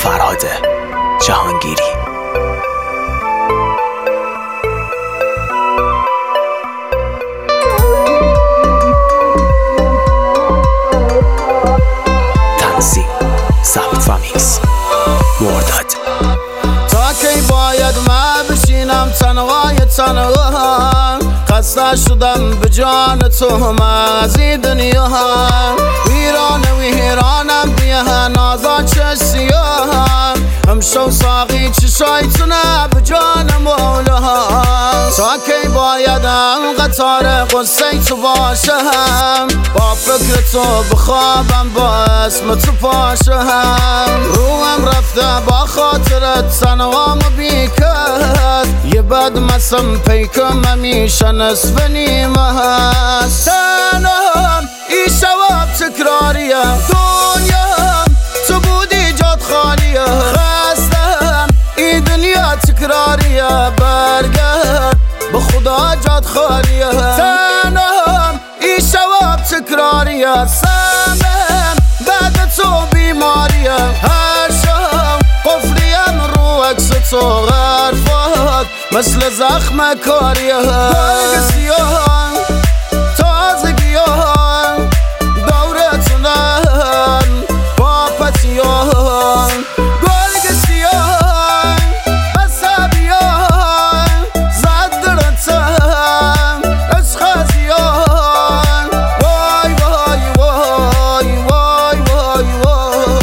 فرهاد جهانگیری. تنظیم ثبت و میکس مرداد. تا کی باید من بشینم تنهای خسته شدم به جان تو من از این دنیا ویرانم بیه نازا چه سیاه همشو ساقی چشای تونه به جان مولا. تا کی باید قطار قصه تو باشم با فکر تو بخوابم با اسم تو پاشم روحم رفته با خاطرت تنهام بیکت یه بد مسم پیکم همیشه نصف نیمه هست تنهام ای شواب تکراریه دنیا تو بودی جاد خالیه خستم ای دنیا تکراریه برگرد به خدا جاد خالیه تنهام ای شواب تکراریه سمم بعد تو بیماریه هر شب قفلیم رو عکس تو غرفات مثل زخم کاریه برگ سیاه تازگیان دورتونن با پتیان برگ سیاه بسابیان زد درتن اشخازیان وای وای وای وای وای وای.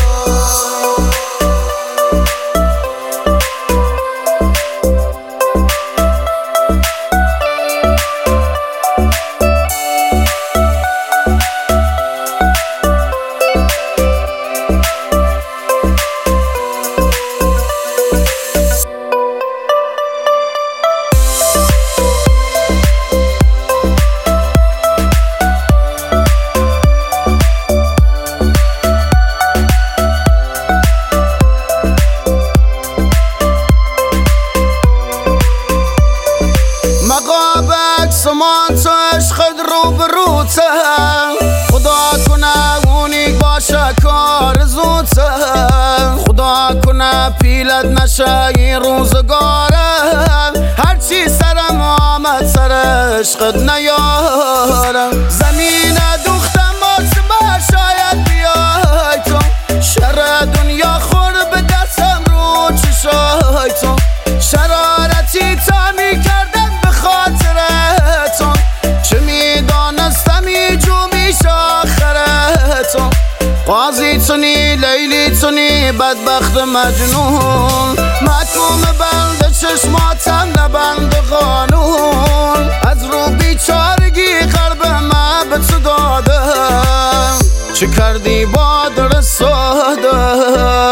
مقابک سمان تو عشقت رو بروته خدا کنه اونیک باشه کار زوته خدا کنه پیلت نشه این روزگاره هرچی سرم آمد سر عشقت نیارم زمین دوختم آسما شاید بیای تو شر دنیا خور به دستم رو چشای تو شرارتی تا می کردم به خاطرتون چه میدانستم ایجو میشه آخرتون قاضی تونی لیلی تونی بدبخت مجنون محکوم بند چشماتم نبند قانون از رو بیچارگی قلب من به تو دادم چه کردی با در ساده